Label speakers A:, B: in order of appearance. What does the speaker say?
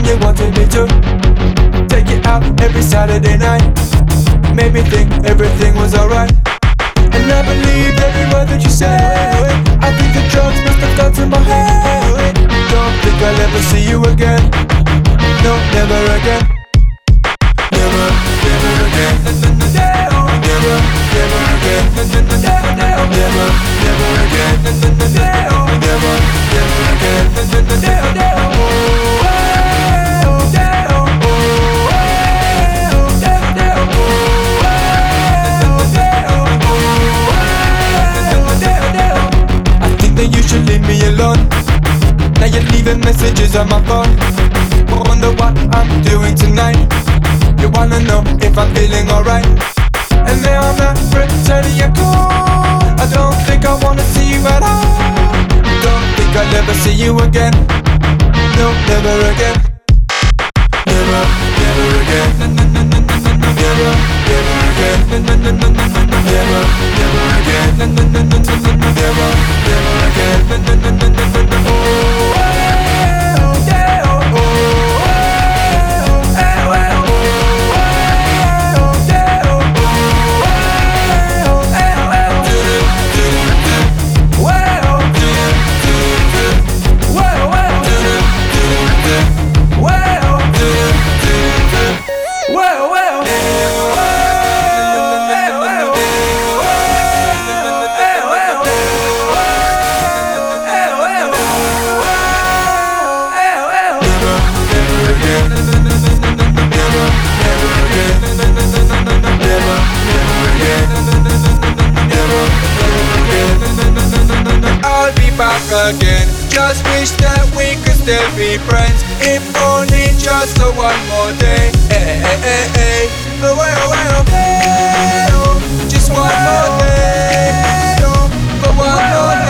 A: you wanted me to take it out every Saturday night. Made me think everything was alright, and I believed every word that you said. I think the drugs must have got to my head. Don't think I'll ever see you again. No, never again. Never, never again. Never, never again. Never, never again. Never, never again. Then you should leave me alone. Now you're leaving messages on my phone. Wonder what I'm doing tonight. You wanna know if I'm feeling alright. And now I'm not returning your call. I don't think I wanna see you at all. Don't think I'll ever see you again. No, never again. Never, never again. Never, never again. Never, never again. Never, I'll be back again. Just wish that we could still be friends. If only just for one more day. Hey, hey, hey, hey. Just one more day. For one more day.